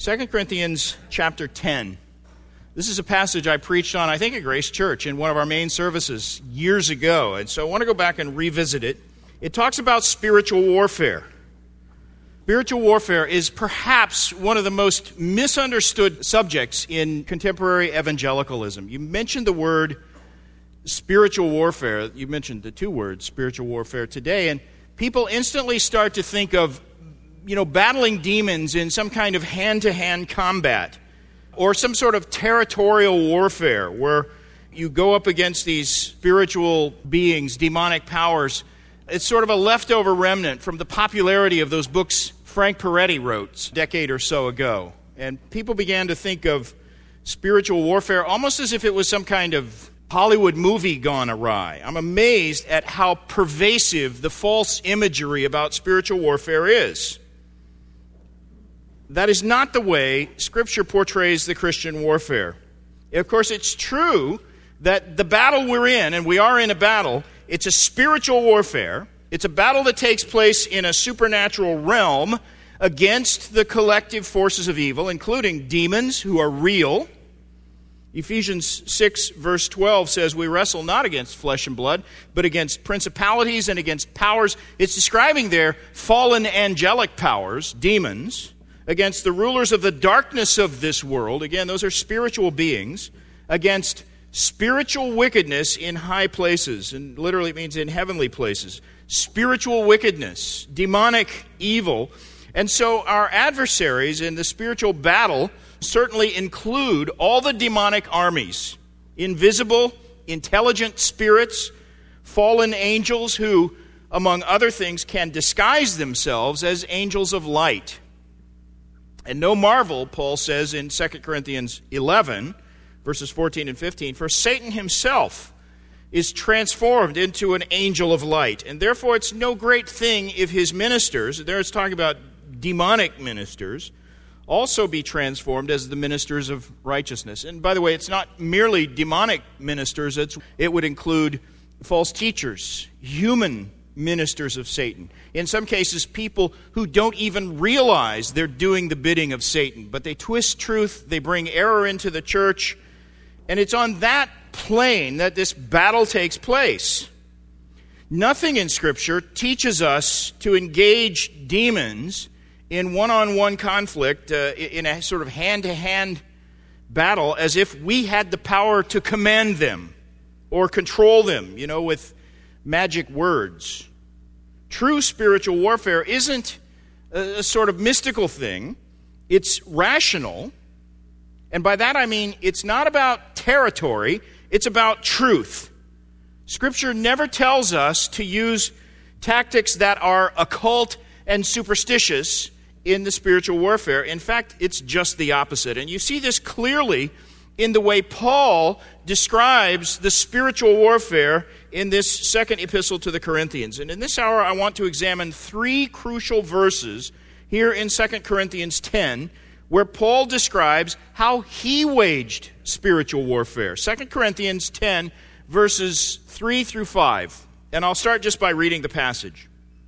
2 Corinthians chapter 10. This is a passage I preached on, I think, at Grace Church in one of our main services years ago. And so I want to go back and revisit it. It talks about spiritual warfare. Spiritual warfare is perhaps one of the most misunderstood subjects in contemporary evangelicalism. You mentioned the word spiritual warfare. You mentioned the two words, spiritual warfare, today, and people instantly start to think of, battling demons in some kind of hand-to-hand combat or some sort of territorial warfare where you go up against these spiritual beings, demonic powers. It's sort of a leftover remnant from the popularity of those books Frank Peretti wrote a decade or so ago. And people began to think of spiritual warfare almost as if it was some kind of Hollywood movie gone awry. I'm amazed at how pervasive the false imagery about spiritual warfare is. That is not the way Scripture portrays the Christian warfare. Of course, it's true that the battle we're in, and we are in a battle, it's a spiritual warfare. It's a battle that takes place in a supernatural realm against the collective forces of evil, including demons who are real. Ephesians 6 verse 12 says, we wrestle not against flesh and blood, but against principalities and against powers. It's describing their fallen angelic powers, demons, against the rulers of the darkness of this world. Again, those are spiritual beings, against spiritual wickedness in high places, and literally it means in heavenly places. Spiritual wickedness, demonic evil. And so our adversaries in the spiritual battle certainly include all the demonic armies, invisible, intelligent spirits, fallen angels who, among other things, can disguise themselves as angels of light. And no marvel, Paul says in 2 Corinthians 11, verses 14 and 15, for Satan himself is transformed into an angel of light. And therefore it's no great thing if his ministers, there it's talking about demonic ministers, also be transformed as the ministers of righteousness. And by the way, it's not merely demonic ministers, it would include false teachers, human ministers of Satan. In some cases, people who don't even realize they're doing the bidding of Satan, but they twist truth, they bring error into the church, and it's on that plane that this battle takes place. Nothing in Scripture teaches us to engage demons in one-on-one conflict, in a sort of hand-to-hand battle, as if we had the power to command them or control them, with magic words. True spiritual warfare isn't a sort of mystical thing. It's rational. And by that I mean it's not about territory, it's about truth. Scripture never tells us to use tactics that are occult and superstitious in the spiritual warfare. In fact, it's just the opposite. And you see this clearly in the way Paul describes the spiritual warfare in this second epistle to the Corinthians. And in this hour, I want to examine three crucial verses here in 2 Corinthians 10, where Paul describes how he waged spiritual warfare. 2 Corinthians 10, verses 3 through 5. And I'll start just by reading the passage.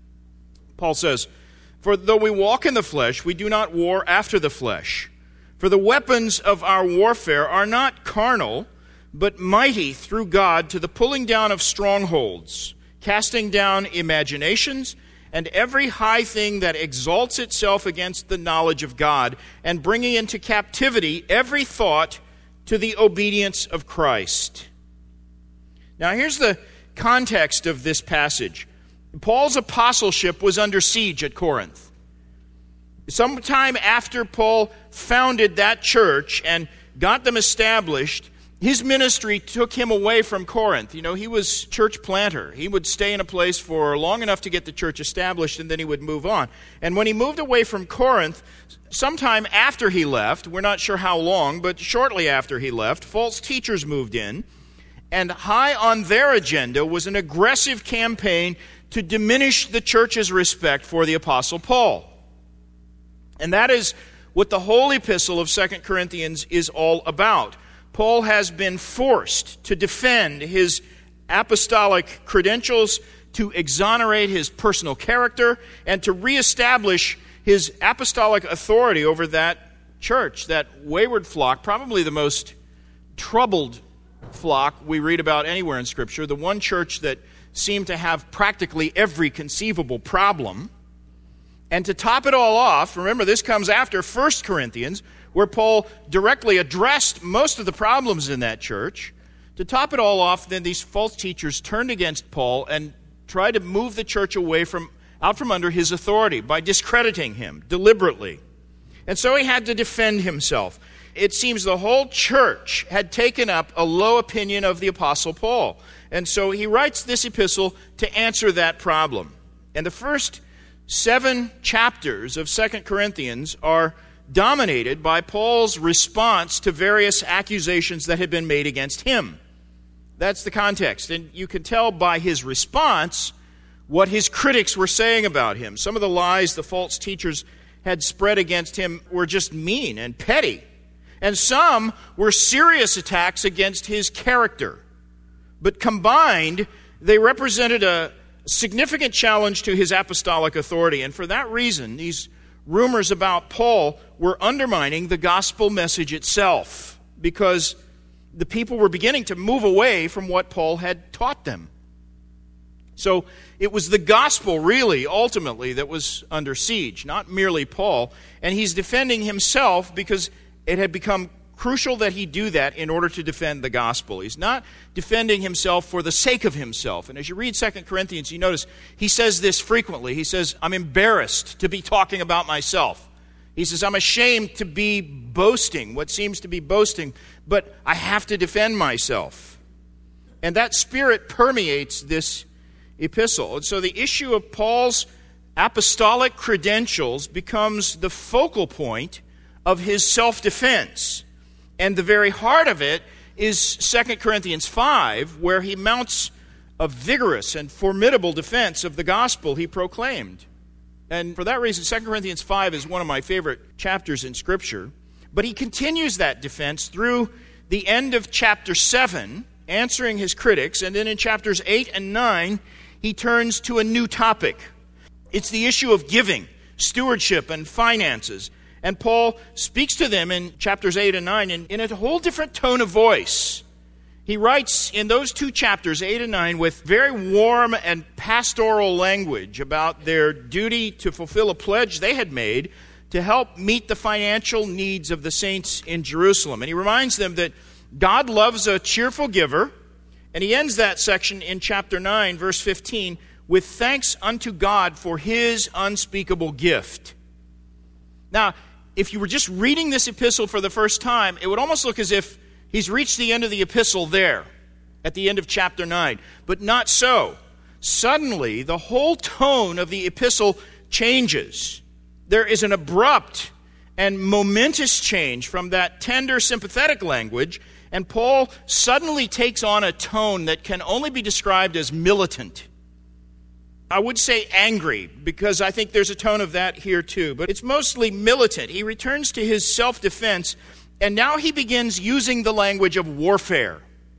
Paul says, for though we walk in the flesh, we do not war after the flesh. For the weapons of our warfare are not carnal, but mighty through God to the pulling down of strongholds, casting down imaginations, and every high thing that exalts itself against the knowledge of God, and bringing into captivity every thought to the obedience of Christ. Now here's the context of this passage. Paul's apostleship was under siege at Corinth. Sometime after Paul founded that church and got them established, his ministry took him away from Corinth. He was church planter. He would stay in a place for long enough to get the church established, and then he would move on. And when he moved away from Corinth, sometime after he left, we're not sure how long, but shortly after he left, false teachers moved in, and high on their agenda was an aggressive campaign to diminish the church's respect for the Apostle Paul. And that is what the whole epistle of 2 Corinthians is all about. Paul has been forced to defend his apostolic credentials, to exonerate his personal character, and to reestablish his apostolic authority over that church, that wayward flock, probably the most troubled flock we read about anywhere in Scripture, the one church that seemed to have practically every conceivable problem. And to top it all off, remember this comes after 1 Corinthians, where Paul directly addressed most of the problems in that church. To top it all off, then these false teachers turned against Paul and tried to move the church away out from under his authority by discrediting him deliberately. And so he had to defend himself. It seems the whole church had taken up a low opinion of the Apostle Paul. And so he writes this epistle to answer that problem. And the first 7 chapters of 2 Corinthians are dominated by Paul's response to various accusations that had been made against him. That's the context. And you can tell by his response what his critics were saying about him. Some of the lies the false teachers had spread against him were just mean and petty. And some were serious attacks against his character. But combined, they represented a significant challenge to his apostolic authority. And for that reason, these rumors about Paul were undermining the gospel message itself, because the people were beginning to move away from what Paul had taught them. So it was the gospel, really, ultimately, that was under siege, not merely Paul. And he's defending himself because it had become crucial that he do that in order to defend the gospel. He's not defending himself for the sake of himself. And as you read 2 Corinthians, you notice he says this frequently. He says, I'm embarrassed to be talking about myself. He says, I'm ashamed to be boasting, what seems to be boasting, but I have to defend myself. And that spirit permeates this epistle. And so the issue of Paul's apostolic credentials becomes the focal point of his self-defense. And the very heart of it is 2 Corinthians 5, where he mounts a vigorous and formidable defense of the gospel he proclaimed. And for that reason, 2 Corinthians 5 is one of my favorite chapters in Scripture. But he continues that defense through the end of chapter 7, answering his critics. And then in chapters 8 and 9, he turns to a new topic. It's the issue of giving, stewardship, and finances. And Paul speaks to them in chapters 8 and 9 in a whole different tone of voice. He writes in those 2 chapters, 8 and 9, with very warm and pastoral language about their duty to fulfill a pledge they had made to help meet the financial needs of the saints in Jerusalem. And he reminds them that God loves a cheerful giver. And he ends that section in chapter 9, verse 15, with thanks unto God for his unspeakable gift. Now, if you were just reading this epistle for the first time, it would almost look as if he's reached the end of the epistle there, at the end of chapter 9. But not so. Suddenly, the whole tone of the epistle changes. There is an abrupt and momentous change from that tender, sympathetic language, and Paul suddenly takes on a tone that can only be described as militant. I would say angry, because I think there's a tone of that here too, but it's mostly militant. He returns to his self-defense, and now he begins using the language of warfare.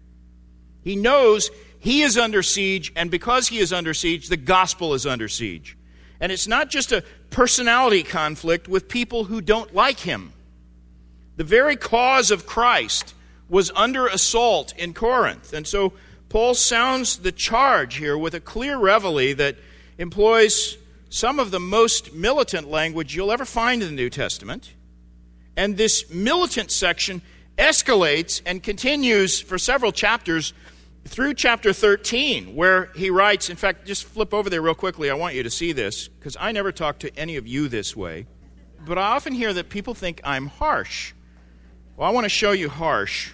He knows he is under siege, and because he is under siege, the gospel is under siege. And it's not just a personality conflict with people who don't like him. The very cause of Christ was under assault in Corinth. And so Paul sounds the charge here with a clear reveille that employs some of the most militant language you'll ever find in the New Testament. And this militant section escalates and continues for several chapters through chapter 13, where he writes, in fact, just flip over there real quickly. I want you to see this, because I never talk to any of you this way. But I often hear that people think I'm harsh. Well, I want to show you harsh.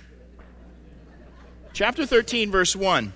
Chapter 13, verse 1.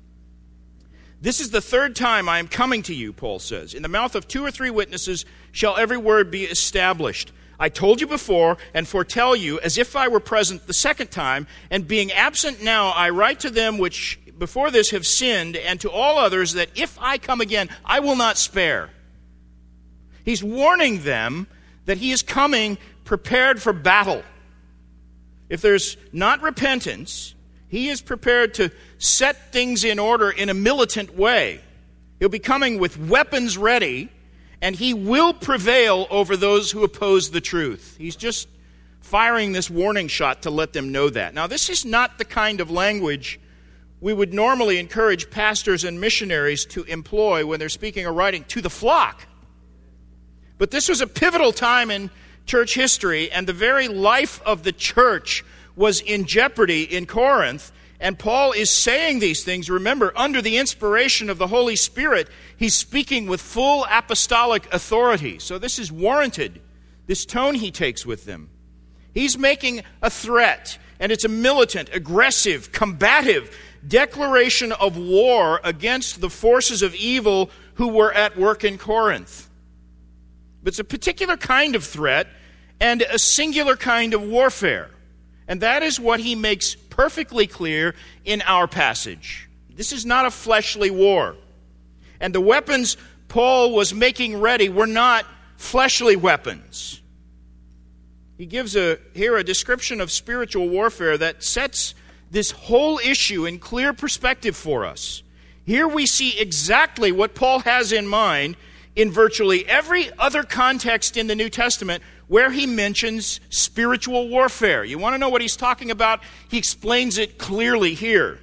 This is the 3rd time I am coming to you, Paul says. In the mouth of 2 or 3 witnesses shall every word be established. I told you before and foretell you as if I were present the 2nd time, and being absent now, I write to them which before this have sinned, and to all others that if I come again, I will not spare. He's warning them that he is coming prepared for battle. If there's not repentance, he is prepared to set things in order in a militant way. He'll be coming with weapons ready, and he will prevail over those who oppose the truth. He's just firing this warning shot to let them know that. Now, this is not the kind of language we would normally encourage pastors and missionaries to employ when they're speaking or writing to the flock. But this was a pivotal time in church history, and the very life of the church was in jeopardy in Corinth. And Paul is saying these things, remember, under the inspiration of the Holy Spirit. He's speaking with full apostolic authority. So this is warranted, this tone he takes with them. He's making a threat, and it's a militant, aggressive, combative declaration of war against the forces of evil who were at work in Corinth. But it's a particular kind of threat and a singular kind of warfare. And that is what he makes perfectly clear in our passage. This is not a fleshly war. And the weapons Paul was making ready were not fleshly weapons. He gives here a description of spiritual warfare that sets this whole issue in clear perspective for us. Here we see exactly what Paul has in mind in virtually every other context in the New Testament where he mentions spiritual warfare. You want to know what he's talking about? He explains it clearly here.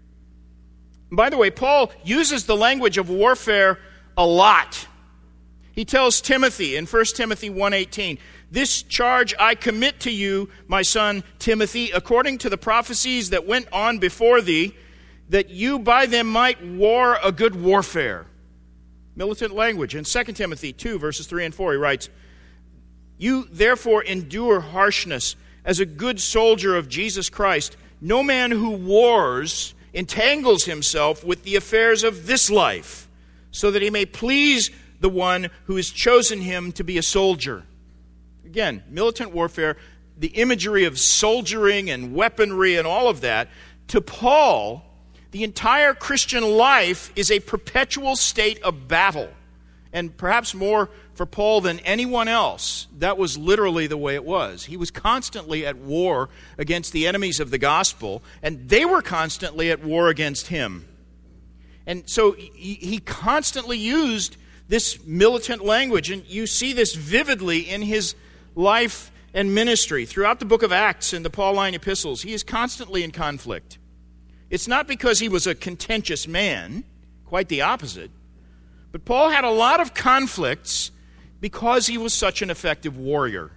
By the way, Paul uses the language of warfare a lot. He tells Timothy in 1 Timothy 1:18, "This charge I commit to you, my son Timothy, according to the prophecies that went on before thee, that you by them might war a good warfare." Militant language. In 2 Timothy 2, verses 3 and 4, he writes, "You therefore endure harshness as a good soldier of Jesus Christ. No man who wars entangles himself with the affairs of this life, so that he may please the one who has chosen him to be a soldier." Again, militant warfare, the imagery of soldiering and weaponry and all of that. To Paul, the entire Christian life is a perpetual state of battle. And perhaps more for Paul than anyone else, that was literally the way it was. He was constantly at war against the enemies of the gospel, and they were constantly at war against him. And so he constantly used this militant language, and you see this vividly in his life and ministry. Throughout the book of Acts and the Pauline epistles, he is constantly in conflict. It's not because he was a contentious man, quite the opposite, but Paul had a lot of conflicts because he was such an effective warrior.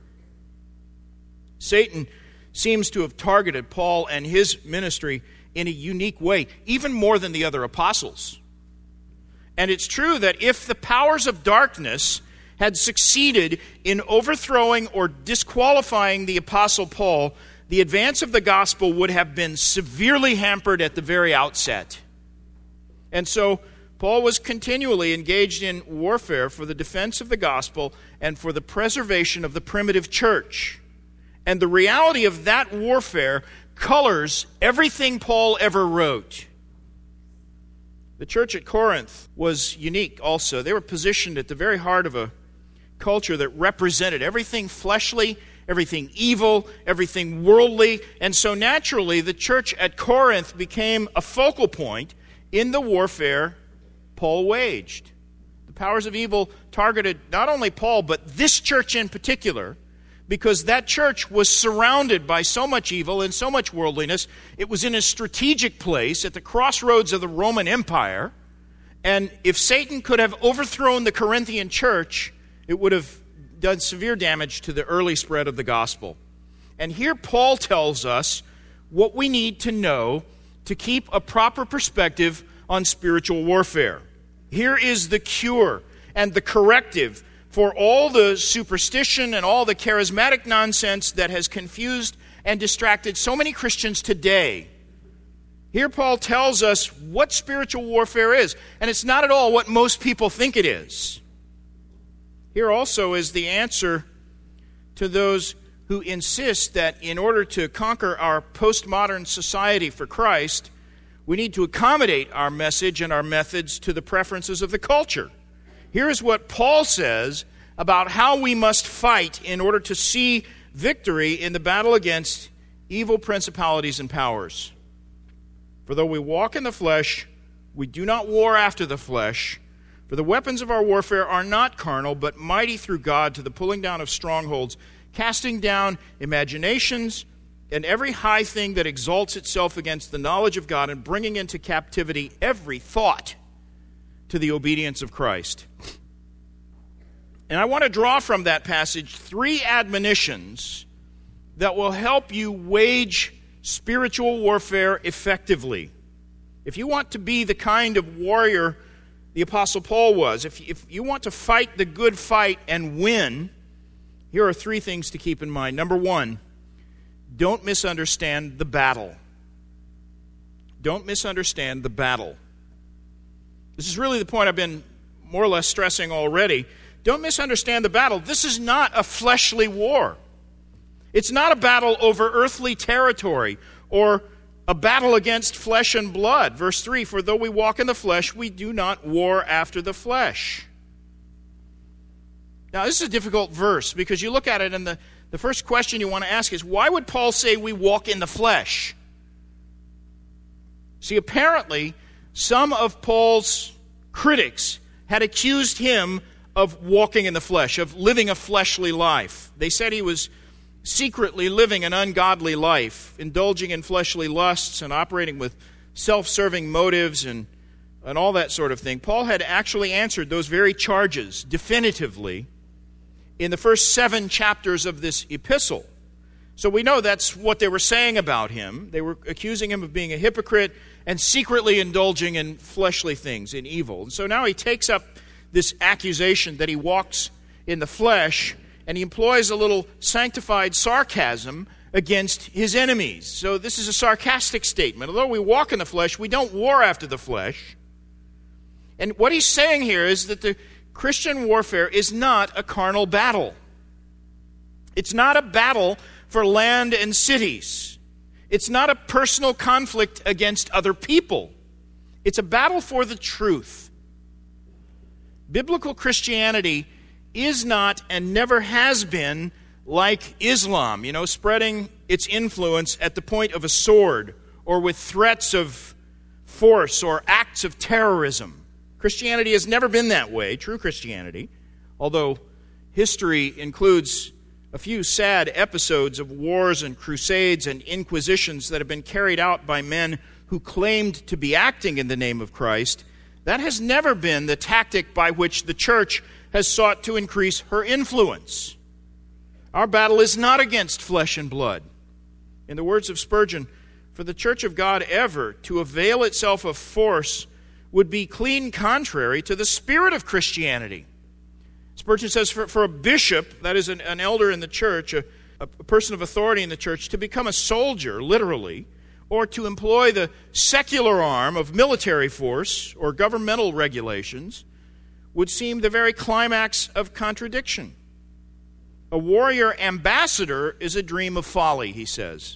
Satan seems to have targeted Paul and his ministry in a unique way, even more than the other apostles. And it's true that if the powers of darkness had succeeded in overthrowing or disqualifying the Apostle Paul, the advance of the gospel would have been severely hampered at the very outset. And so Paul was continually engaged in warfare for the defense of the gospel and for the preservation of the primitive church. And the reality of that warfare colors everything Paul ever wrote. The church at Corinth was unique also. They were positioned at the very heart of a culture that represented everything fleshly, everything evil, everything worldly. And so naturally, the church at Corinth became a focal point in the warfare Paul waged. The powers of evil targeted not only Paul, but this church in particular, because that church was surrounded by so much evil and so much worldliness. It was in a strategic place at the crossroads of the Roman Empire. And if Satan could have overthrown the Corinthian church, it would have done severe damage to the early spread of the gospel. And here Paul tells us what we need to know to keep a proper perspective on spiritual warfare. Here is the cure and the corrective for all the superstition and all the charismatic nonsense that has confused and distracted so many Christians today. Here Paul tells us what spiritual warfare is, and it's not at all what most people think it is. Here also is the answer to those who insist that in order to conquer our postmodern society for Christ, we need to accommodate our message and our methods to the preferences of the culture. Here is what Paul says about how we must fight in order to see victory in the battle against evil principalities and powers. "For though we walk in the flesh, we do not war after the flesh. For the weapons of our warfare are not carnal, but mighty through God to the pulling down of strongholds, casting down imaginations and every high thing that exalts itself against the knowledge of God, and bringing into captivity every thought to the obedience of Christ. And I want to draw from that passage 3 admonitions that will help you wage spiritual warfare effectively. If you want to be the kind of warrior the Apostle Paul was, if you want to fight the good fight and win, here are 3 things to keep in mind. Number 1, don't misunderstand the battle. Don't misunderstand the battle. This is really the point I've been more or less stressing already. Don't misunderstand the battle. This is not a fleshly war. It's not a battle over earthly territory or a battle against flesh and blood. Verse 3, for though we walk in the flesh, we do not war after the flesh. Now, this is a difficult verse because you look at it and the first question you want to ask is, why would Paul say we walk in the flesh? See, apparently, some of Paul's critics had accused him of walking in the flesh, of living a fleshly life. They said he was secretly living an ungodly life, indulging in fleshly lusts and operating with self-serving motives and all that sort of thing. Paul had actually answered those very charges definitively in the first 7 chapters of this epistle. So we know that's what they were saying about him. They were accusing him of being a hypocrite and secretly indulging in fleshly things, in evil. And so now he takes up this accusation that he walks in the flesh, and he employs a little sanctified sarcasm against his enemies. So this is a sarcastic statement. Although we walk in the flesh, we don't war after the flesh. And what he's saying here is that the Christian warfare is not a carnal battle. It's not a battle for land and cities. It's not a personal conflict against other people. It's a battle for the truth. Biblical Christianity is not and never has been like Islam, spreading its influence at the point of a sword or with threats of force or acts of terrorism. Christianity has never been that way, true Christianity, although history includes a few sad episodes of wars and crusades and inquisitions that have been carried out by men who claimed to be acting in the name of Christ. That has never been the tactic by which the church has sought to increase her influence. Our battle is not against flesh and blood. In the words of Spurgeon, for the church of God ever to avail itself of force would be clean contrary to the spirit of Christianity. Spurgeon says for a bishop, that is an elder in the church, a person of authority in the church, to become a soldier, literally, or to employ the secular arm of military force or governmental regulations would seem the very climax of contradiction. A warrior ambassador is a dream of folly, he says.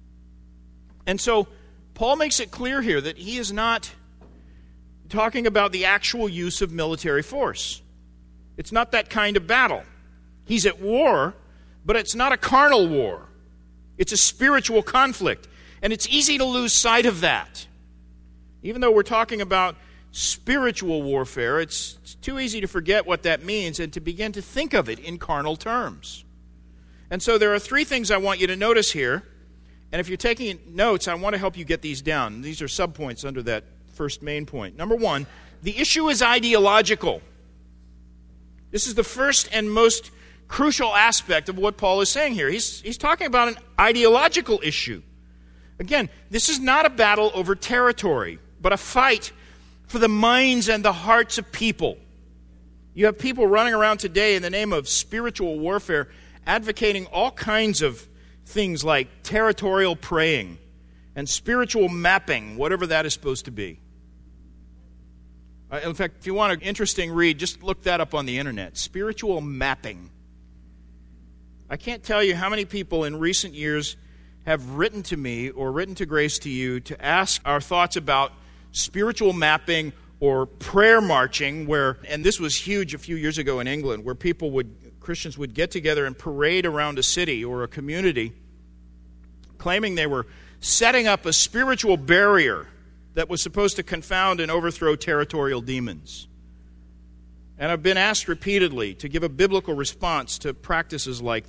And so Paul makes it clear here that he is not talking about the actual use of military force. It's not that kind of battle. He's at war, but it's not a carnal war. It's a spiritual conflict. And it's easy to lose sight of that. Even though we're talking about spiritual warfare, it's too easy to forget what that means and to begin to think of it in carnal terms. And so there are 3 things I want you to notice here. And if you're taking notes, I want to help you get these down. These are subpoints under that first main point. Number 1, the issue is ideological. This is the first and most crucial aspect of what Paul is saying here. He's talking about an ideological issue. Again, this is not a battle over territory, but a fight for the minds and the hearts of people. You have people running around today in the name of spiritual warfare advocating all kinds of things like territorial praying and spiritual mapping, whatever that is supposed to be. In fact, if you want an interesting read, just look that up on the internet. Spiritual mapping. I can't tell you how many people in recent years have written to me or written to Grace to you to ask our thoughts about spiritual mapping or prayer marching, and this was huge a few years ago in England, where Christians would get together and parade around a city or a community, claiming they were setting up a spiritual barrier that was supposed to confound and overthrow territorial demons. And I've been asked repeatedly to give a biblical response to practices like those.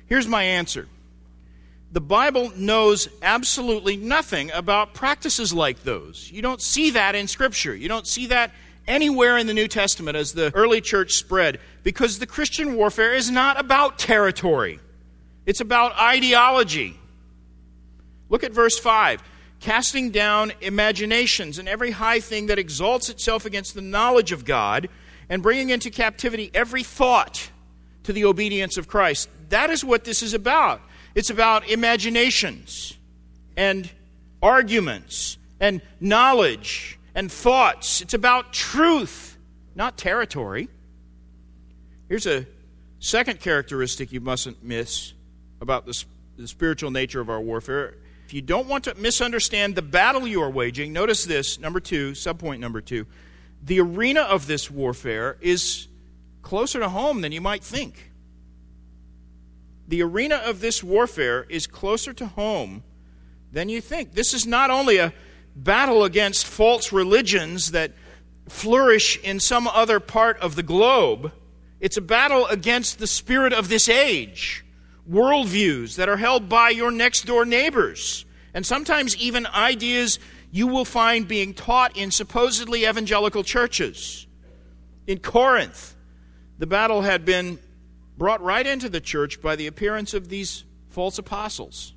Here's my answer. The Bible knows absolutely nothing about practices like those. You don't see that in Scripture. You don't see that anywhere in the New Testament as the early church spread, because the Christian warfare is not about territory. It's about ideology. Look at verse 5. Casting down imaginations and every high thing that exalts itself against the knowledge of God, and bringing into captivity every thought to the obedience of Christ. That is what this is about. It's about imaginations and arguments and knowledge and thoughts. It's about truth, not territory. Here's a second characteristic you mustn't miss about the spiritual nature of our warfare. If you don't want to misunderstand the battle you are waging, notice this, subpoint number 2. The arena of this warfare is closer to home than you might think. The arena of this warfare is closer to home than you think. This is not only a battle against false religions that flourish in some other part of the globe. It's a battle against the spirit of this age, worldviews that are held by your next-door neighbors, and sometimes even ideas you will find being taught in supposedly evangelical churches. In Corinth, the battle had been brought right into the church by the appearance of these false apostles.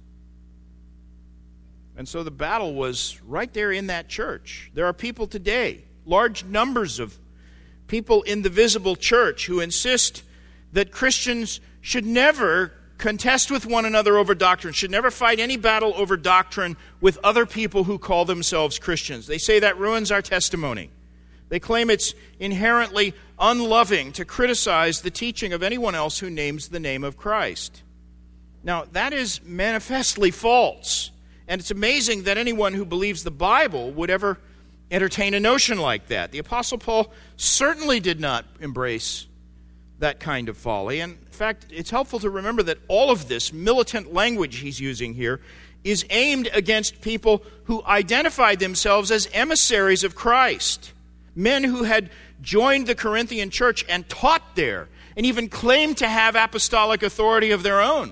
And so the battle was right there in that church. There are people today, large numbers of people in the visible church, who insist that Christians should never contest with one another over doctrine, should never fight any battle over doctrine with other people who call themselves Christians. They say that ruins our testimony. They claim it's inherently unloving to criticize the teaching of anyone else who names the name of Christ. Now, that is manifestly false. And it's amazing that anyone who believes the Bible would ever entertain a notion like that. The Apostle Paul certainly did not embrace that kind of folly. And in fact, it's helpful to remember that all of this militant language he's using here is aimed against people who identified themselves as emissaries of Christ. Men who had joined the Corinthian church and taught there, and even claimed to have apostolic authority of their own.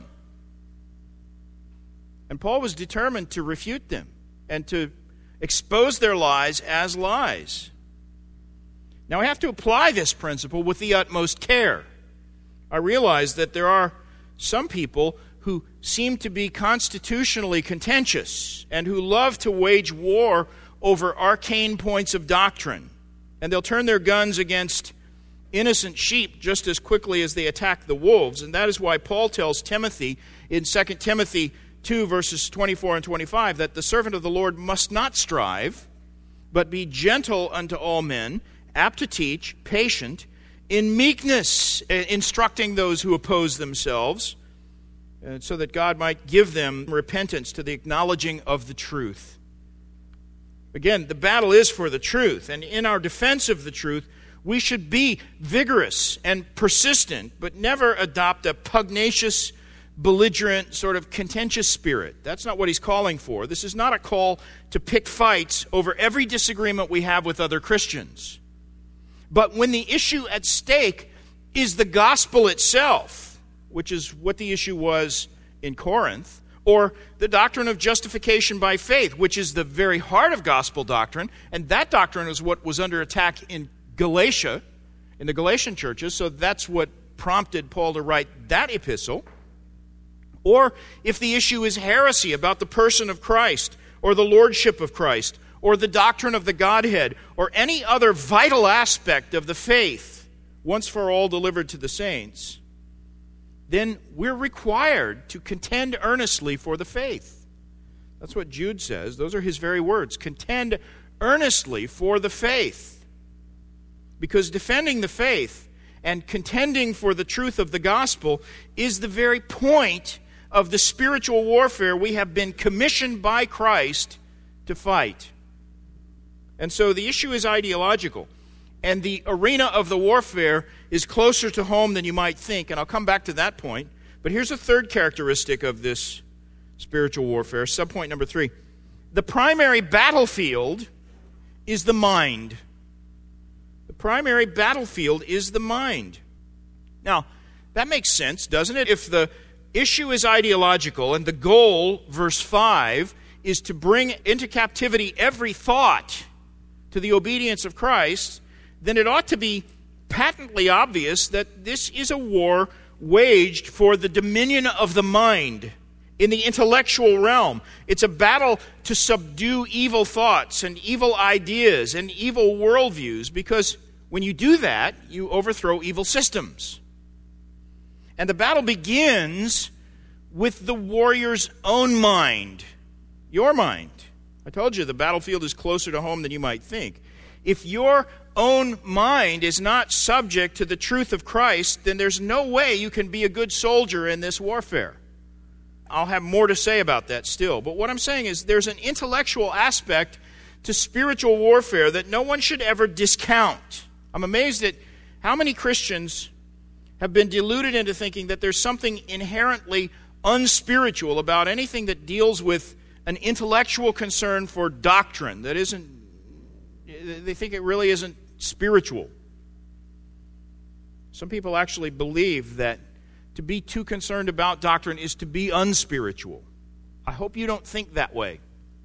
And Paul was determined to refute them and to expose their lies as lies. Now, I have to apply this principle with the utmost care. I realize that there are some people who seem to be constitutionally contentious and who love to wage war over arcane points of doctrine. And they'll turn their guns against innocent sheep just as quickly as they attack the wolves. And that is why Paul tells Timothy in 2 Timothy 2, verses 24 and 25, that the servant of the Lord must not strive, but be gentle unto all men, apt to teach, patient, in meekness, instructing those who oppose themselves, so that God might give them repentance to the acknowledging of the truth. Again, the battle is for the truth, and in our defense of the truth, we should be vigorous and persistent, but never adopt a pugnacious, belligerent, sort of contentious spirit. That's not what he's calling for. This is not a call to pick fights over every disagreement we have with other Christians. But when the issue at stake is the gospel itself, which is what the issue was in Corinth, or the doctrine of justification by faith, which is the very heart of gospel doctrine, and that doctrine is what was under attack in Galatia, in the Galatian churches, so that's what prompted Paul to write that epistle. Or if the issue is heresy about the person of Christ, or the lordship of Christ, or the doctrine of the Godhead, or any other vital aspect of the faith, once for all delivered to the saints, then we're required to contend earnestly for the faith. That's what Jude says. Those are his very words. Contend earnestly for the faith. Because defending the faith and contending for the truth of the gospel is the very point of the spiritual warfare we have been commissioned by Christ to fight. And so the issue is ideological. And the arena of the warfare is closer to home than you might think, and I'll come back to that point. But here's a third characteristic of this spiritual warfare, subpoint number 3. The primary battlefield is the mind. The primary battlefield is the mind. Now, that makes sense, doesn't it? If issue is ideological, and the goal, verse 5, is to bring into captivity every thought to the obedience of Christ, then it ought to be patently obvious that this is a war waged for the dominion of the mind in the intellectual realm. It's a battle to subdue evil thoughts and evil ideas and evil worldviews, because when you do that, you overthrow evil systems. And the battle begins with the warrior's own mind, your mind. I told you the battlefield is closer to home than you might think. If your own mind is not subject to the truth of Christ, then there's no way you can be a good soldier in this warfare. I'll have more to say about that still. But what I'm saying is there's an intellectual aspect to spiritual warfare that no one should ever discount. I'm amazed at how many Christians have been deluded into thinking that there's something inherently unspiritual about anything that deals with an intellectual concern for doctrine that isn't, they think it really isn't spiritual. Some people actually believe that to be too concerned about doctrine is to be unspiritual. I hope you don't think that way.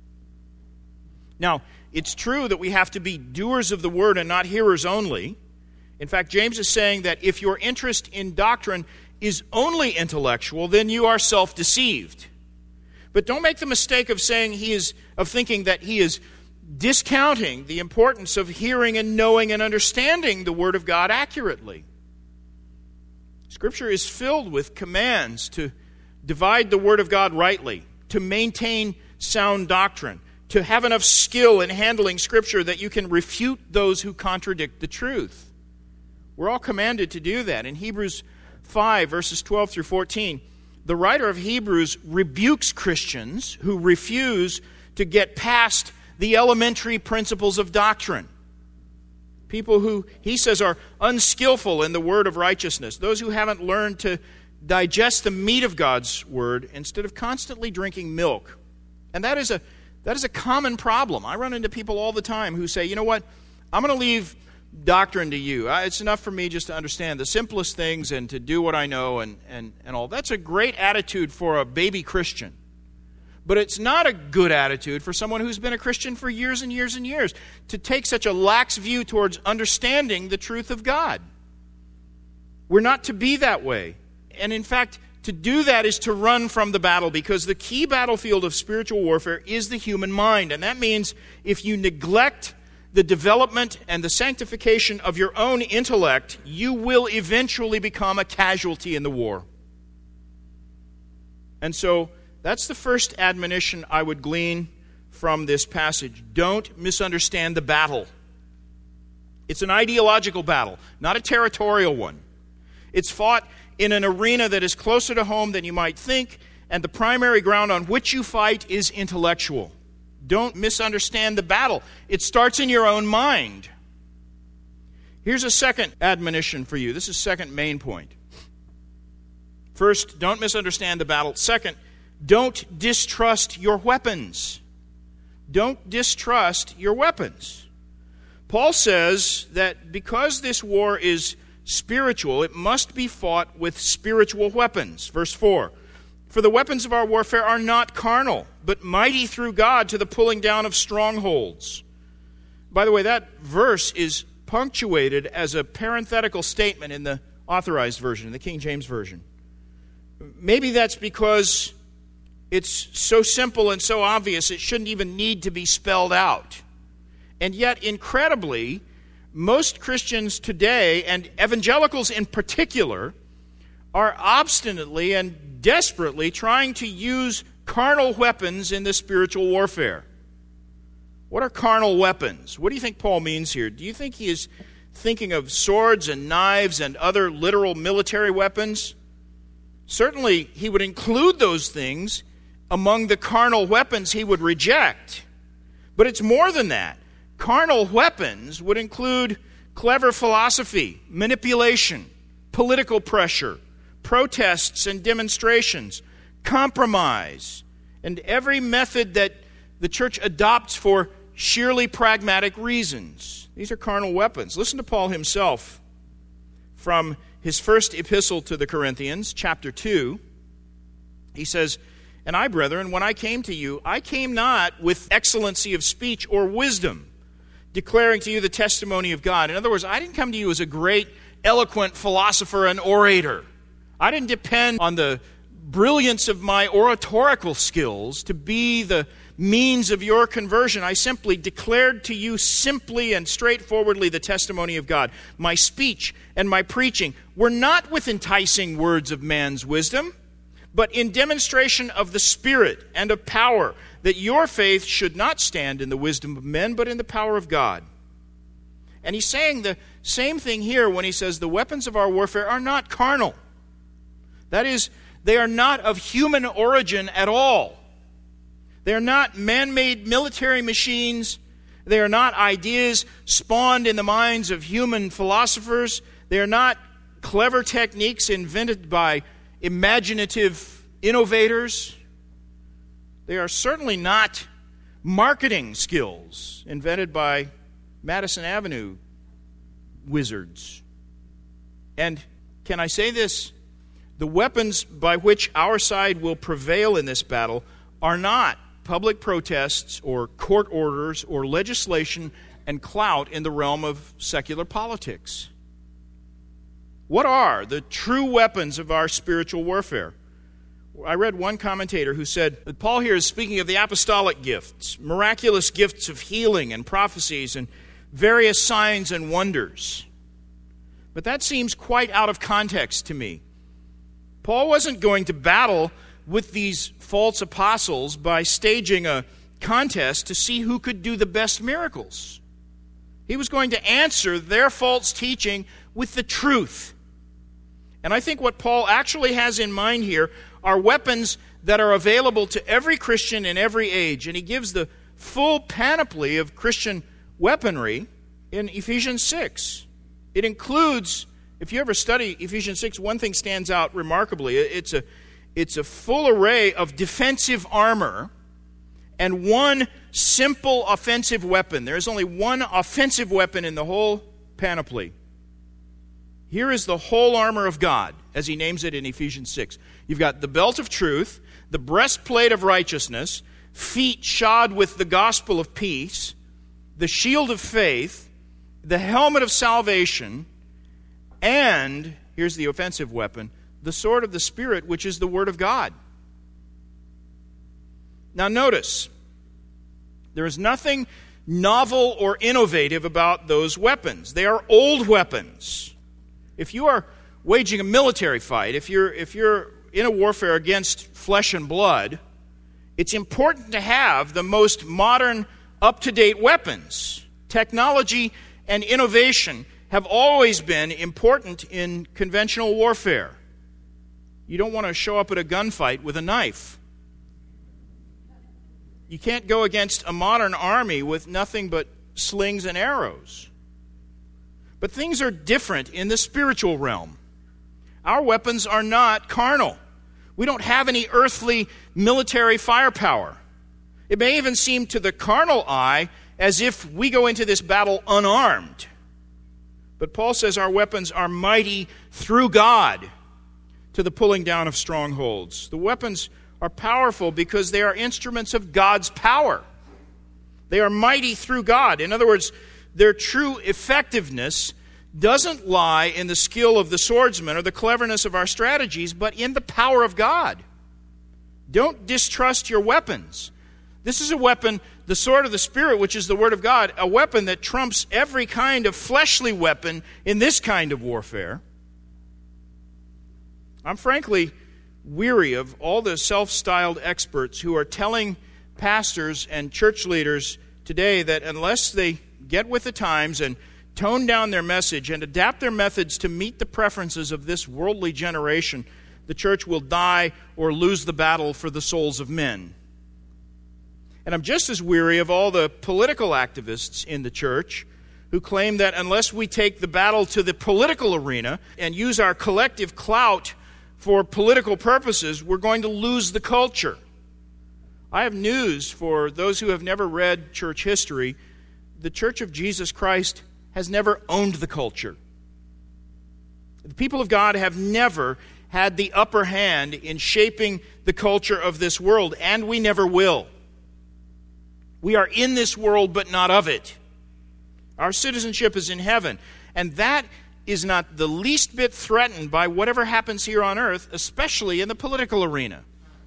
Now, it's true that we have to be doers of the word and not hearers only. In fact, James is saying that if your interest in doctrine is only intellectual, then you are self-deceived. But don't make the mistake of thinking that he is discounting the importance of hearing and knowing and understanding the Word of God accurately. Scripture is filled with commands to divide the Word of God rightly, to maintain sound doctrine, to have enough skill in handling Scripture that you can refute those who contradict the truth. We're all commanded to do that. In Hebrews 5, verses 12 through 14, the writer of Hebrews rebukes Christians who refuse to get past the elementary principles of doctrine. People who, he says, are unskillful in the word of righteousness. Those who haven't learned to digest the meat of God's word instead of constantly drinking milk. And that is a common problem. I run into people all the time who say, you know what, I'm going to leave doctrine to you. It's enough for me just to understand the simplest things and to do what I know and all. That's a great attitude for a baby Christian. But it's not a good attitude for someone who's been a Christian for years and years and years to take such a lax view towards understanding the truth of God. We're not to be that way. And in fact, to do that is to run from the battle, because the key battlefield of spiritual warfare is the human mind. And that means if you neglect the development and the sanctification of your own intellect, you will eventually become a casualty in the war. And so that's the first admonition I would glean from this passage. Don't misunderstand the battle. It's an ideological battle, not a territorial one. It's fought in an arena that is closer to home than you might think, and the primary ground on which you fight is intellectual. Don't misunderstand the battle. It starts in your own mind. Here's a second admonition for you. This is second main point. First, don't misunderstand the battle. Second, don't distrust your weapons. Don't distrust your weapons. Paul says that because this war is spiritual, it must be fought with spiritual weapons. Verse 4, for the weapons of our warfare are not carnal, but mighty through God to the pulling down of strongholds. By the way, that verse is punctuated as a parenthetical statement in the Authorized Version, in the King James Version. Maybe that's because it's so simple and so obvious it shouldn't even need to be spelled out. And yet, incredibly, most Christians today, and evangelicals in particular, are obstinately and desperately trying to use carnal weapons in this spiritual warfare. What are carnal weapons? What do you think Paul means here? Do you think he is thinking of swords and knives and other literal military weapons? Certainly, he would include those things among the carnal weapons he would reject. But it's more than that. Carnal weapons would include clever philosophy, manipulation, political pressure, protests and demonstrations, compromise, and every method that the church adopts for sheerly pragmatic reasons. These are carnal weapons. Listen to Paul himself from his first epistle to the Corinthians, chapter 2. He says, "And I, brethren, when I came to you, I came not with excellency of speech or wisdom, declaring to you the testimony of God." In other words, I didn't come to you as a great, eloquent philosopher and orator. I didn't depend on the brilliance of my oratorical skills to be the means of your conversion. I simply declared to you simply and straightforwardly the testimony of God. My speech and my preaching were not with enticing words of man's wisdom, but in demonstration of the Spirit and of power, that your faith should not stand in the wisdom of men, but in the power of God. And he's saying the same thing here when he says the weapons of our warfare are not carnal. That is, they are not of human origin at all. They are not man-made military machines. They are not ideas spawned in the minds of human philosophers. They are not clever techniques invented by imaginative innovators. They are certainly not marketing skills invented by Madison Avenue wizards. And can I say this? The weapons by which our side will prevail in this battle are not public protests or court orders or legislation and clout in the realm of secular politics. What are the true weapons of our spiritual warfare? I read one commentator who said that Paul here is speaking of the apostolic gifts, miraculous gifts of healing and prophecies and various signs and wonders. But that seems quite out of context to me. Paul wasn't going to battle with these false apostles by staging a contest to see who could do the best miracles. He was going to answer their false teaching with the truth. And I think what Paul actually has in mind here are weapons that are available to every Christian in every age. And he gives the full panoply of Christian weaponry in Ephesians 6. It includes, if you ever study Ephesians 6, one thing stands out remarkably. It's a full array of defensive armor and one simple offensive weapon. There is only one offensive weapon in the whole panoply. Here is the whole armor of God, as he names it in Ephesians 6. You've got the belt of truth, the breastplate of righteousness, feet shod with the gospel of peace, the shield of faith, the helmet of salvation, and, here's the offensive weapon, the sword of the Spirit, which is the Word of God. Now notice, there is nothing novel or innovative about those weapons. They are old weapons. If you are waging a military fight, if you're in a warfare against flesh and blood, it's important to have the most modern, up-to-date weapons. Technology and innovation have always been important in conventional warfare. You don't want to show up at a gunfight with a knife. You can't go against a modern army with nothing but slings and arrows. But things are different in the spiritual realm. Our weapons are not carnal. We don't have any earthly military firepower. It may even seem to the carnal eye as if we go into this battle unarmed. But Paul says our weapons are mighty through God to the pulling down of strongholds. The weapons are powerful because they are instruments of God's power. They are mighty through God. In other words, their true effectiveness doesn't lie in the skill of the swordsman or the cleverness of our strategies, but in the power of God. Don't distrust your weapons. This is a weapon, the sword of the Spirit, which is the Word of God, a weapon that trumps every kind of fleshly weapon in this kind of warfare. I'm frankly weary of all the self-styled experts who are telling pastors and church leaders today that unless they get with the times and tone down their message and adapt their methods to meet the preferences of this worldly generation, the church will die or lose the battle for the souls of men. And I'm just as weary of all the political activists in the church who claim that unless we take the battle to the political arena and use our collective clout for political purposes, we're going to lose the culture. I have news for those who have never read church history. The Church of Jesus Christ has never owned the culture. The people of God have never had the upper hand in shaping the culture of this world, and we never will. We are in this world, but not of it. Our citizenship is in heaven, and that is not the least bit threatened by whatever happens here on earth, especially in the political arena.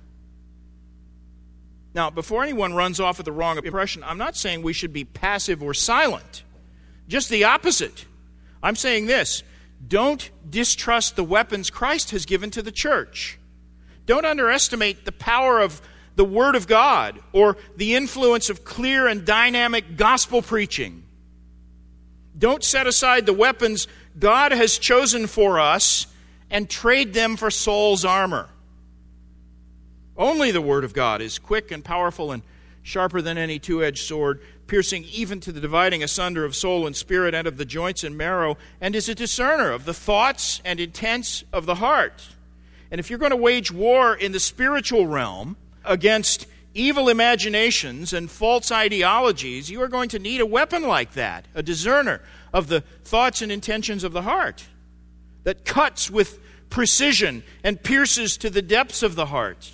Now, before anyone runs off with the wrong impression, I'm not saying we should be passive or silent. Just the opposite. I'm saying this: don't distrust the weapons Christ has given to the church. Don't underestimate the power of the Word of God or the influence of clear and dynamic gospel preaching. Don't set aside the weapons God has chosen for us and trade them for Saul's armor. Only the Word of God is quick and powerful and sharper than any two-edged sword, piercing even to the dividing asunder of soul and spirit and of the joints and marrow, and is a discerner of the thoughts and intents of the heart. And if you're going to wage war in the spiritual realm against evil imaginations and false ideologies, you are going to need a weapon like that, a discerner of the thoughts and intentions of the heart that cuts with precision and pierces to the depths of the heart.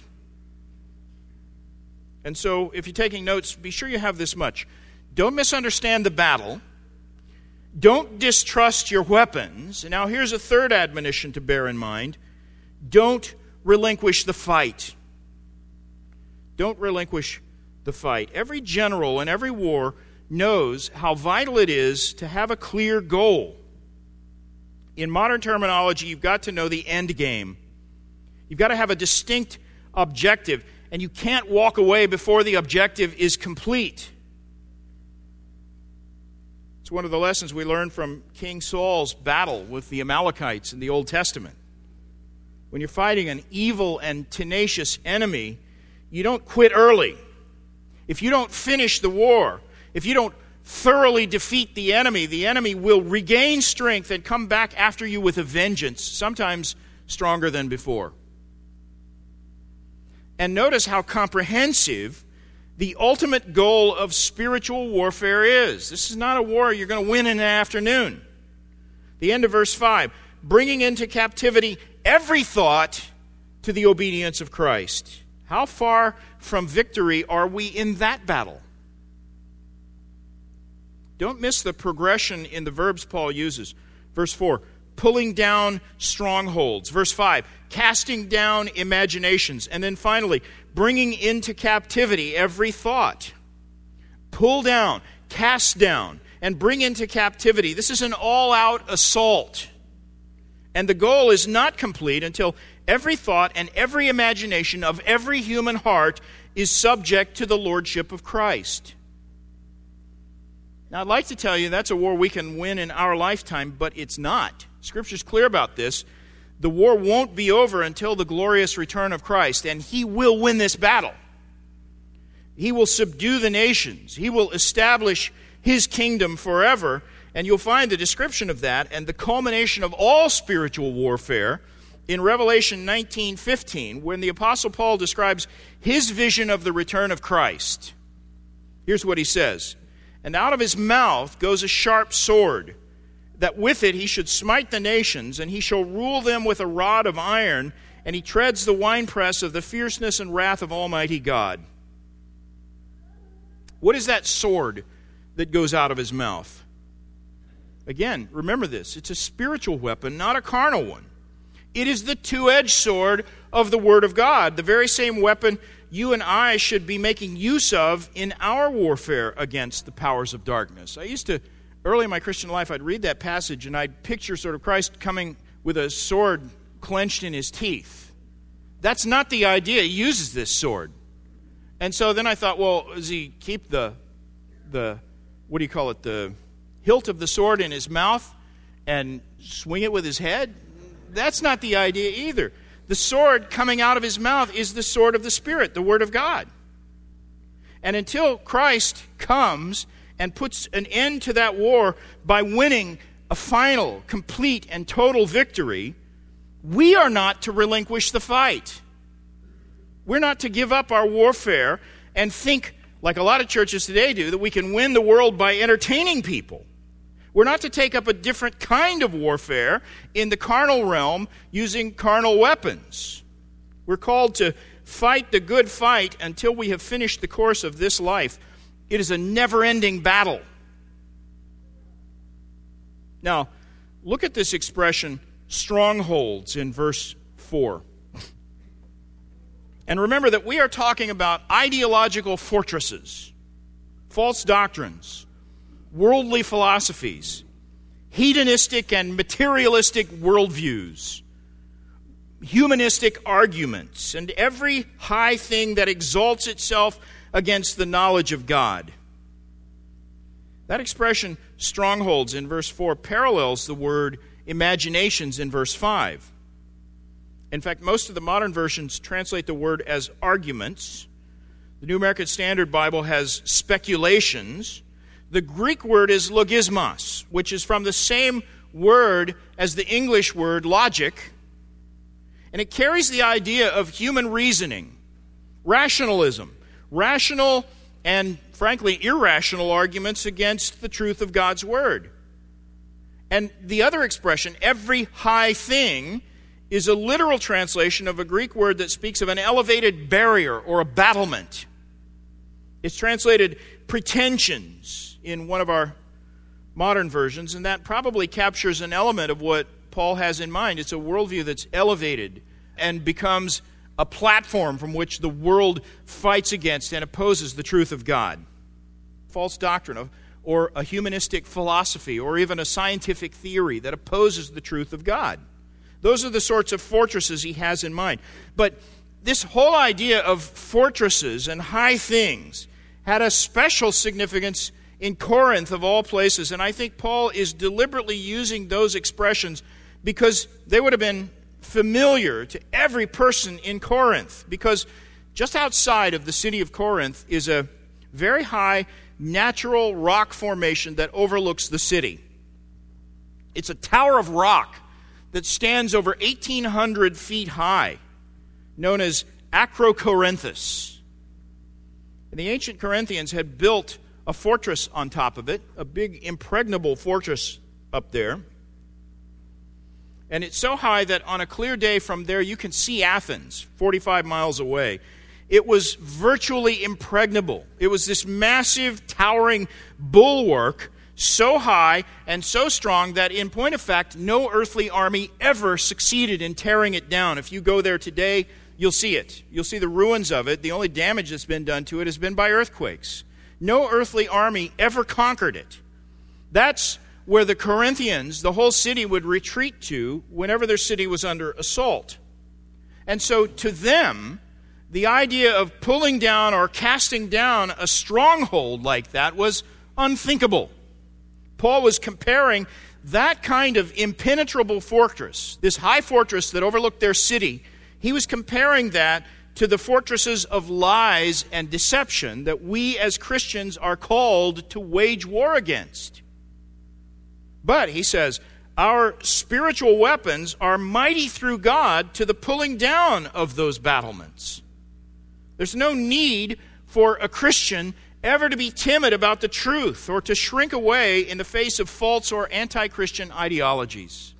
And so, if you're taking notes, be sure you have this much. Don't misunderstand the battle. Don't distrust your weapons. And now here's a third admonition to bear in mind. Don't relinquish the fight. Don't relinquish the fight. Every general in every war knows how vital it is to have a clear goal. In modern terminology, you've got to know the end game. You've got to have a distinct objective, and you can't walk away before the objective is complete. It's one of the lessons we learned from King Saul's battle with the Amalekites in the Old Testament. When you're fighting an evil and tenacious enemy, you don't quit early. If you don't finish the war, if you don't thoroughly defeat the enemy will regain strength and come back after you with a vengeance, sometimes stronger than before. And notice how comprehensive the ultimate goal of spiritual warfare is. This is not a war you're going to win in an afternoon. The end of verse 5, bringing into captivity every thought to the obedience of Christ. How far from victory are we in that battle? Don't miss the progression in the verbs Paul uses. Verse 4, pulling down strongholds. Verse 5, casting down imaginations. And then finally, bringing into captivity every thought. Pull down, cast down, and bring into captivity. This is an all-out assault. And the goal is not complete until every thought and every imagination of every human heart is subject to the lordship of Christ. Now, I'd like to tell you that's a war we can win in our lifetime, but it's not. Scripture's clear about this. The war won't be over until the glorious return of Christ, and He will win this battle. He will subdue the nations. He will establish His kingdom forever, and you'll find the description of that and the culmination of all spiritual warfare in Revelation 19:15, when the Apostle Paul describes his vision of the return of Christ. Here's what he says, "And out of His mouth goes a sharp sword, that with it He should smite the nations, and He shall rule them with a rod of iron, and He treads the winepress of the fierceness and wrath of Almighty God." What is that sword that goes out of His mouth? Again, remember this. It's a spiritual weapon, not a carnal one. It is the two-edged sword of the Word of God, the very same weapon you and I should be making use of in our warfare against the powers of darkness. I used to, early in my Christian life, I'd read that passage and I'd picture sort of Christ coming with a sword clenched in His teeth. That's not the idea. He uses this sword. And so then I thought, well, does He keep the hilt of the sword in His mouth and swing it with His head? That's not the idea either. The sword coming out of His mouth is the sword of the Spirit, the Word of God. And until Christ comes and puts an end to that war by winning a final, complete, and total victory, we are not to relinquish the fight. We're not to give up our warfare and think, like a lot of churches today do, that we can win the world by entertaining people. We're not to take up a different kind of warfare in the carnal realm using carnal weapons. We're called to fight the good fight until we have finished the course of this life. It is a never-ending battle. Now, look at this expression, strongholds, in verse 4. And remember that we are talking about ideological fortresses, false doctrines, worldly philosophies, hedonistic and materialistic worldviews, humanistic arguments, and every high thing that exalts itself against the knowledge of God. That expression, strongholds, in verse 4, parallels the word imaginations in verse 5. In fact, most of the modern versions translate the word as arguments. The New American Standard Bible has speculations. The Greek word is logismos, which is from the same word as the English word logic. And it carries the idea of human reasoning, rationalism, rational and, frankly, irrational arguments against the truth of God's Word. And the other expression, every high thing, is a literal translation of a Greek word that speaks of an elevated barrier or a battlement. It's translated pretensions in one of our modern versions, and that probably captures an element of what Paul has in mind. It's a worldview that's elevated and becomes a platform from which the world fights against and opposes the truth of God. False doctrine or a humanistic philosophy or even a scientific theory that opposes the truth of God. Those are the sorts of fortresses he has in mind. But this whole idea of fortresses and high things had a special significance in Corinth, of all places. And I think Paul is deliberately using those expressions because they would have been familiar to every person in Corinth. Because just outside of the city of Corinth is a very high natural rock formation that overlooks the city. It's a tower of rock that stands over 1,800 feet high, known as Acrocorinthus. And the ancient Corinthians had built a fortress on top of it, a big impregnable fortress up there. And it's so high that on a clear day from there you can see Athens, 45 miles away. It was virtually impregnable. It was this massive, towering bulwark, so high and so strong that in point of fact, no earthly army ever succeeded in tearing it down. If you go there today, you'll see it. You'll see the ruins of it. The only damage that's been done to it has been by earthquakes. No earthly army ever conquered it. That's where the Corinthians, the whole city, would retreat to whenever their city was under assault. And so to them, the idea of pulling down or casting down a stronghold like that was unthinkable. Paul was comparing that kind of impenetrable fortress, this high fortress that overlooked their city, he was comparing that to the fortresses of lies and deception that we as Christians are called to wage war against. But, he says, our spiritual weapons are mighty through God to the pulling down of those battlements. There's no need for a Christian ever to be timid about the truth or to shrink away in the face of false or anti-Christian ideologies.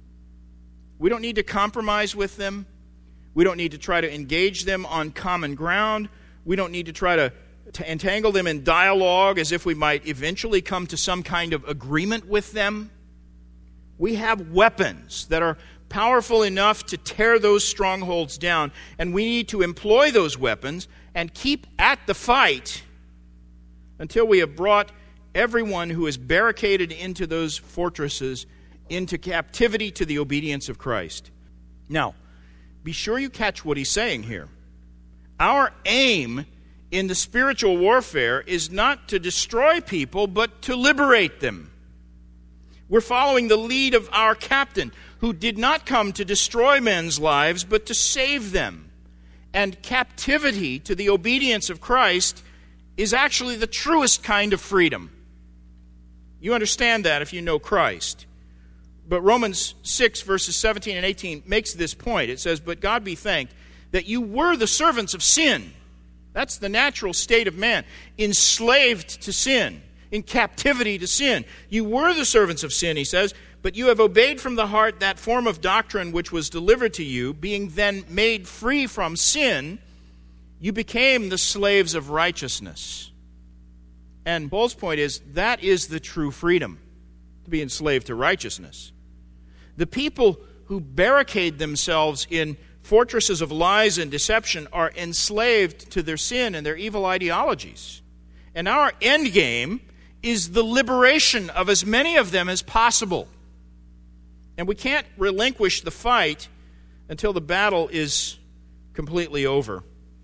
We don't need to compromise with them. We don't need to try to engage them on common ground. We don't need to try to entangle them in dialogue as if we might eventually come to some kind of agreement with them. We have weapons that are powerful enough to tear those strongholds down, and we need to employ those weapons and keep at the fight until we have brought everyone who is barricaded into those fortresses into captivity to the obedience of Christ. Now, be sure you catch what he's saying here. Our aim in the spiritual warfare is not to destroy people, but to liberate them. We're following the lead of our captain, who did not come to destroy men's lives, but to save them. And captivity to the obedience of Christ is actually the truest kind of freedom. You understand that if you know Christ. But Romans 6, verses 17 and 18 makes this point. It says, "But God be thanked that you were the servants of sin." That's the natural state of man, enslaved to sin. in captivity to sin. You were the servants of sin, he says, but you have obeyed from the heart that form of doctrine which was delivered to you. Being then made free from sin, you became the slaves of righteousness. And Paul's point is, that is the true freedom, to be enslaved to righteousness. The people who barricade themselves in fortresses of lies and deception are enslaved to their sin and their evil ideologies. And our end game is the liberation of as many of them as possible. And we can't relinquish the fight until the battle is completely over.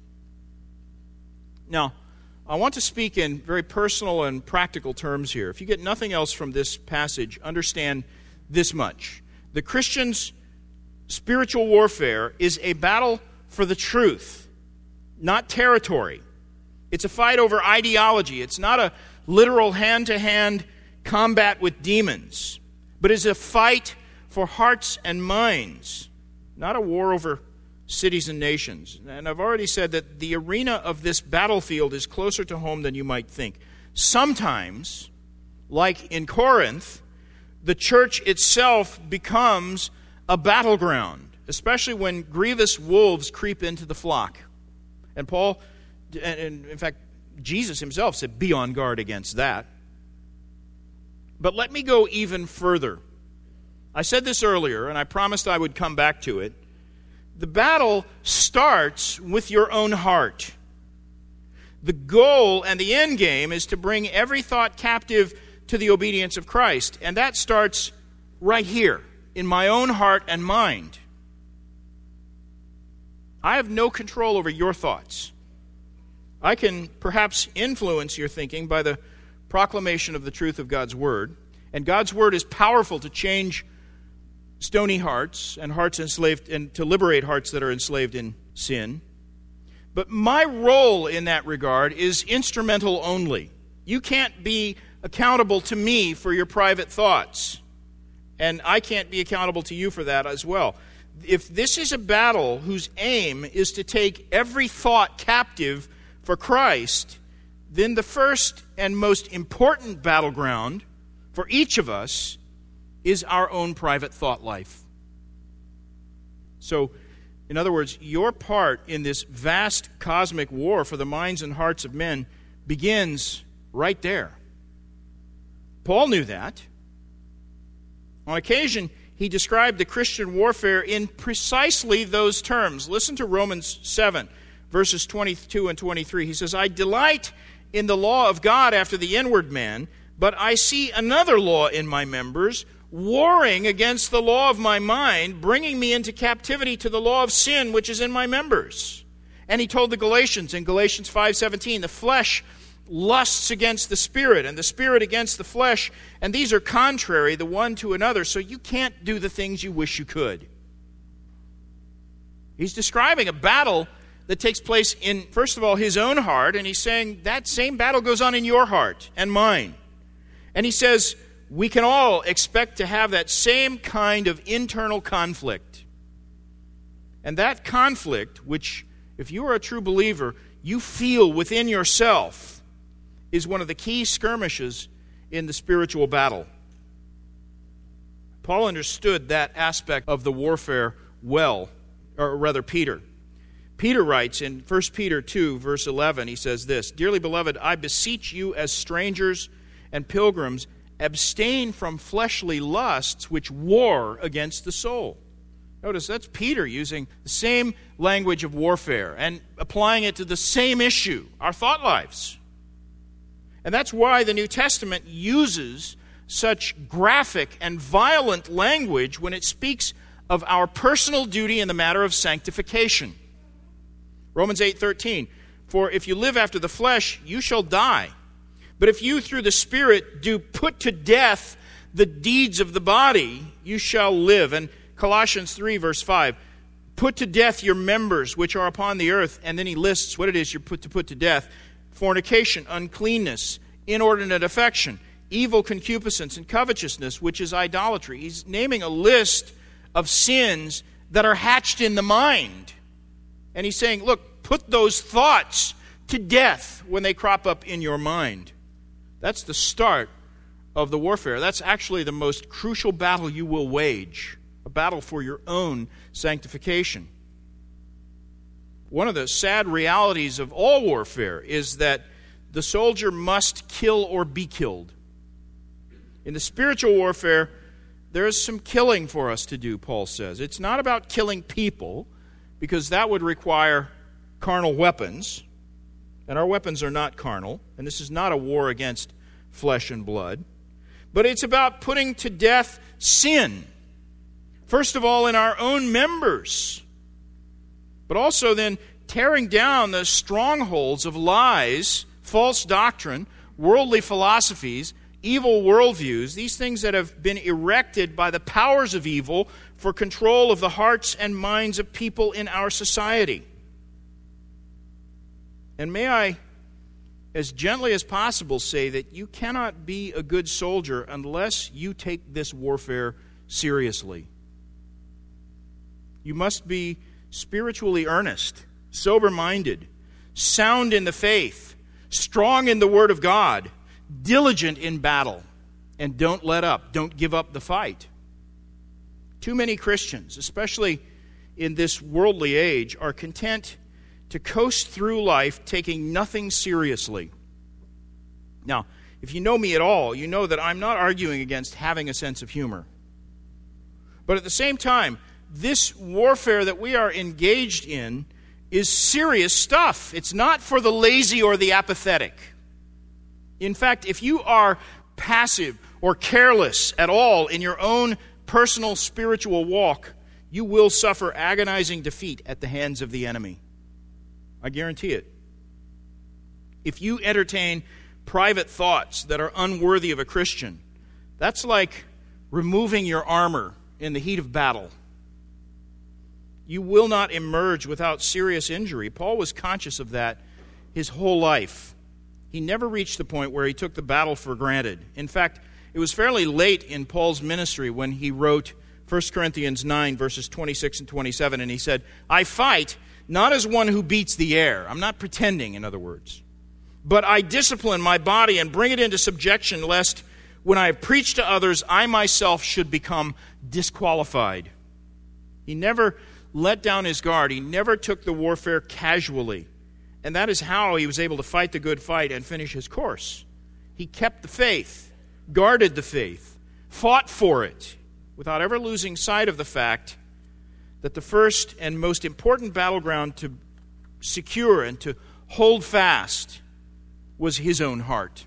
Now, I want to speak in very personal and practical terms here. If you get nothing else from this passage, understand this much. The Christian's spiritual warfare is a battle for the truth, not territory. It's a fight over ideology. It's not a literal hand-to-hand combat with demons, but it's a fight for hearts and minds, not a war over cities and nations. And I've already said that the arena of this battlefield is closer to home than you might think. Sometimes, like in Corinth, the church itself becomes a battleground, especially when grievous wolves creep into the flock. And Paul, and in fact, Jesus himself said, be on guard against that. But let me go even further. I said this earlier, and I promised I would come back to it. The battle starts with your own heart. The goal and the end game is to bring every thought captive to the obedience of Christ. And that starts right here, in my own heart and mind. I have no control over your thoughts. I can perhaps influence your thinking by the proclamation of the truth of God's Word. And God's Word is powerful to change stony hearts and hearts enslaved, and to liberate hearts that are enslaved in sin. But my role in that regard is instrumental only. You can't be accountable to me for your private thoughts. And I can't be accountable to you for that as well. If this is a battle whose aim is to take every thought captive for Christ, then the first and most important battleground for each of us is our own private thought life. So, in other words, your part in this vast cosmic war for the minds and hearts of men begins right there. Paul knew that. On occasion, he described the Christian warfare in precisely those terms. Listen to Romans 7, verses 22 and 23. He says, I delight in the law of God after the inward man, but I see another law in my members, warring against the law of my mind, bringing me into captivity to the law of sin which is in my members. And he told the Galatians in Galatians 5:17, the flesh lusts against the Spirit, and the Spirit against the flesh, and these are contrary the one to another, so you can't do the things you wish you could. He's describing a battle that takes place in, first of all, his own heart, and he's saying that same battle goes on in your heart and mine. And he says we can all expect to have that same kind of internal conflict. And that conflict, which, if you are a true believer, you feel within yourself, is one of the key skirmishes in the spiritual battle. Paul understood that aspect of the warfare well, or rather Peter. Peter writes in 1 Peter 2, verse 11, he says this, Dearly beloved, I beseech you as strangers and pilgrims, abstain from fleshly lusts which war against the soul. Notice that's Peter using the same language of warfare and applying it to the same issue, our thought lives. And that's why the New Testament uses such graphic and violent language when it speaks of our personal duty in the matter of sanctification. Romans 8:13, for if you live after the flesh, you shall die. But if you through the Spirit do put to death the deeds of the body, you shall live. And Colossians 3, verse 5, put to death your members which are upon the earth. And then he lists what it is you're put to death. Fornication, uncleanness, inordinate affection, evil concupiscence, and covetousness, which is idolatry. He's naming a list of sins that are hatched in the mind. And he's saying, look, put those thoughts to death when they crop up in your mind. That's the start of the warfare. That's actually the most crucial battle you will wage, a battle for your own sanctification. One of the sad realities of all warfare is that the soldier must kill or be killed. In the spiritual warfare, there is some killing for us to do, Paul says. It's not about killing people, because that would require carnal weapons, and our weapons are not carnal, and this is not a war against flesh and blood. But it's about putting to death sin, first of all in our own members, but also then tearing down the strongholds of lies, false doctrine, worldly philosophies, evil worldviews, these things that have been erected by the powers of evil for control of the hearts and minds of people in our society. And may I, as gently as possible, say that you cannot be a good soldier unless you take this warfare seriously. You must be spiritually earnest, sober-minded, sound in the faith, strong in the Word of God, diligent in battle, and don't let up. Don't give up the fight. Too many Christians, especially in this worldly age, are content to coast through life taking nothing seriously. Now, if you know me at all, you know that I'm not arguing against having a sense of humor. But at the same time, this warfare that we are engaged in is serious stuff. It's not for the lazy or the apathetic. In fact, if you are passive or careless at all in your own personal spiritual walk, you will suffer agonizing defeat at the hands of the enemy. I guarantee it. If you entertain private thoughts that are unworthy of a Christian, that's like removing your armor in the heat of battle. You will not emerge without serious injury. Paul was conscious of that his whole life. He never reached the point where he took the battle for granted. In fact, it was fairly late in Paul's ministry when he wrote 1 Corinthians 9, verses 26 and 27, and he said, I fight not as one who beats the air. I'm not pretending, in other words. But I discipline my body and bring it into subjection, lest when I preach to others, I myself should become disqualified. He never let down his guard. He never took the warfare casually. And that is how he was able to fight the good fight and finish his course. He kept the faith, guarded the faith, fought for it, without ever losing sight of the fact that the first and most important battleground to secure and to hold fast was his own heart.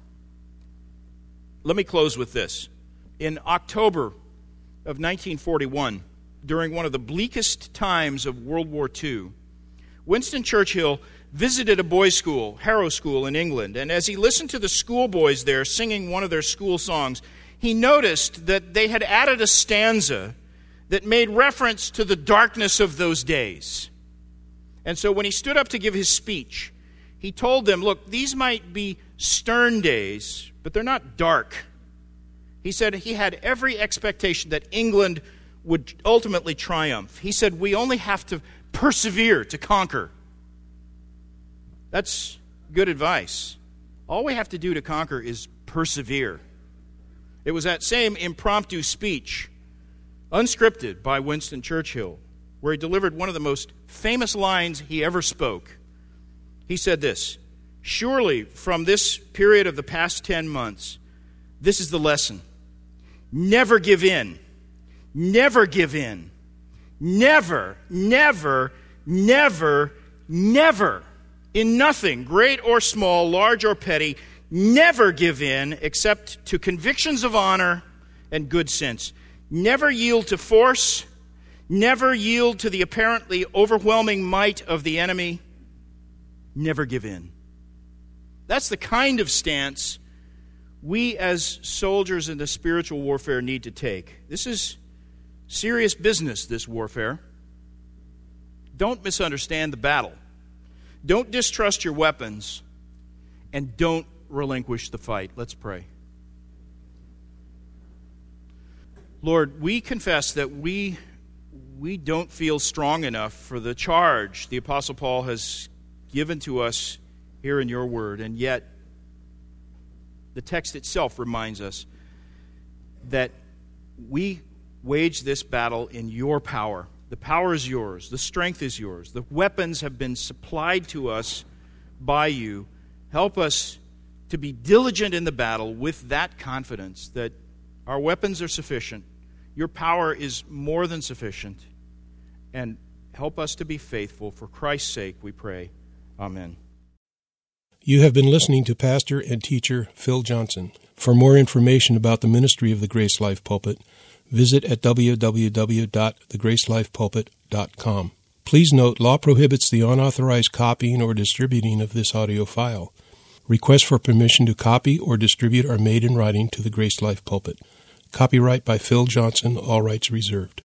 Let me close with this. In October of 1941, during one of the bleakest times of World War II, Winston Churchill visited a boys' school, Harrow School in England, and as he listened to the schoolboys there singing one of their school songs, he noticed that they had added a stanza that made reference to the darkness of those days. And so when he stood up to give his speech, he told them, look, these might be stern days, but they're not dark. He said he had every expectation that England would ultimately triumph. He said we only have to persevere to conquer. That's good advice. All we have to do to conquer is persevere. It was that same impromptu speech, unscripted, by Winston Churchill, where he delivered one of the most famous lines he ever spoke. He said this, surely from this period of the past 10 months, this is the lesson. Never give in. Never give in. Never, never, never, never. In nothing, great or small, large or petty, never give in except to convictions of honor and good sense. Never yield to force. Never yield to the apparently overwhelming might of the enemy. Never give in. That's the kind of stance we as soldiers in the spiritual warfare need to take. This is serious business, this warfare. Don't misunderstand the battle. Don't distrust your weapons, and don't relinquish the fight. Let's pray. Lord, we confess that we don't feel strong enough for the charge the Apostle Paul has given to us here in your word, and yet the text itself reminds us that we wage this battle in your power. The power is yours. The strength is yours. The weapons have been supplied to us by you. Help us to be diligent in the battle with that confidence that our weapons are sufficient. Your power is more than sufficient. And help us to be faithful. For Christ's sake, we pray. Amen. You have been listening to Pastor and Teacher Phil Johnson. For more information about the ministry of the Grace Life Pulpit, visit at www.thegracelifepulpit.com. Please note, law prohibits the unauthorized copying or distributing of this audio file. Requests for permission to copy or distribute are made in writing to the Grace Life Pulpit. Copyright by Phil Johnson, all rights reserved.